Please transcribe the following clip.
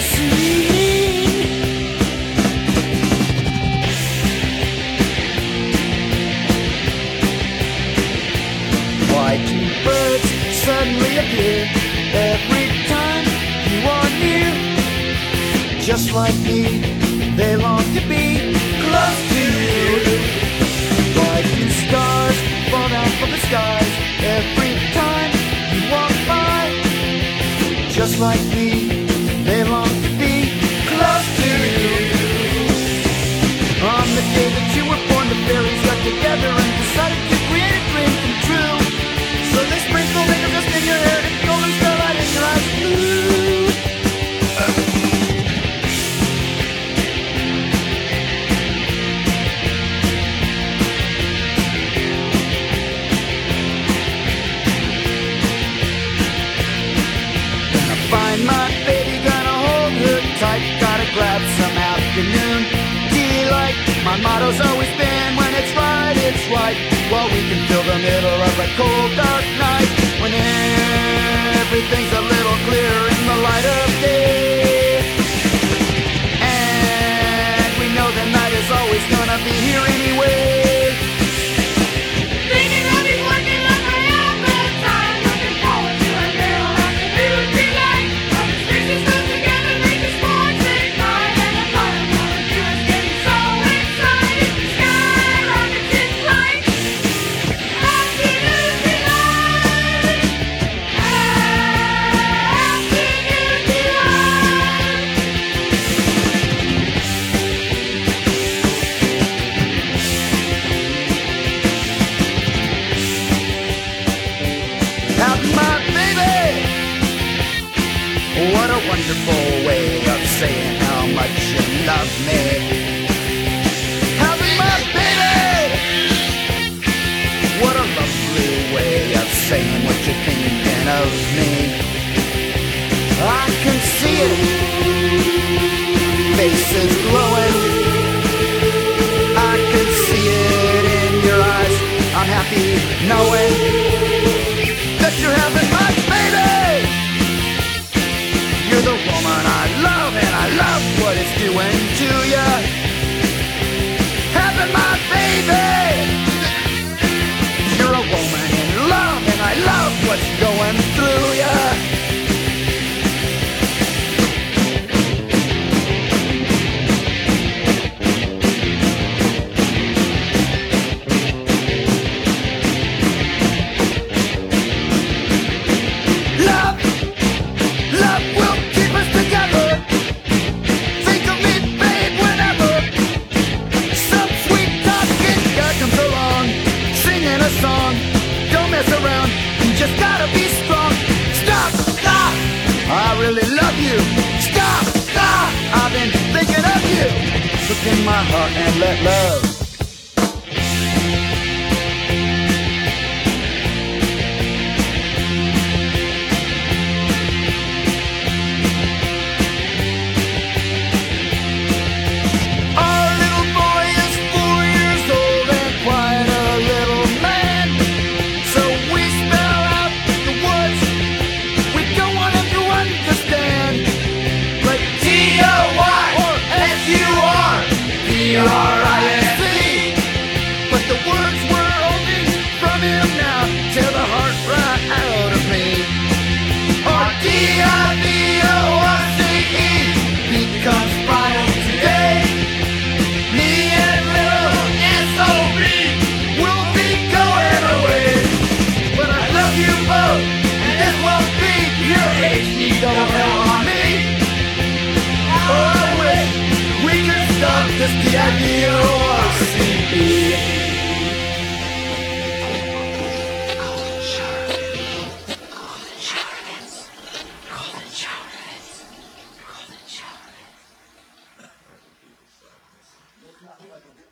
sing. Why do birds suddenly appear every time you are near? Just like me, they long to be close to you. Why do stars fall down from the skies every time you walk by? Just like me, they long to be close to you. On the day that you were born, the fairies got together and decided to create a dream come true. So they sprinkled the dust in your hair and golden starlight in your eyes blue. My baby, gonna hold her tight, gotta grab some afternoon delight. My motto's always been, when it's right, while we can fill the middle of a cold dark night, when everything's a little clearer in the light of day. And we know the night is always gonna be here anyway. What a wonderful way of saying how much you love me. Having my baby! What a lovely way of saying what you're thinking of me. I can see it, faces glowing. I can see it in your eyes. I'm happy knowing that you're having my baby. You're the woman I love, and I love what it's doing to you. Having my baby. You're a woman in love, and I love what's going through you. Just gotta be strong. Stop, stop. I really love you. Stop, stop. I've been thinking of you. Look in my heart and let love. But the words were only from him now, tear the heart right out of me. R-D-I-V-O-R-C-E becomes final today. Me and little S.O.B. will be going away. But I love you both, and this won't be your HD double hell on me. Oh, I wish we could stop this D-I-V-O-R-C-E. Golden shower.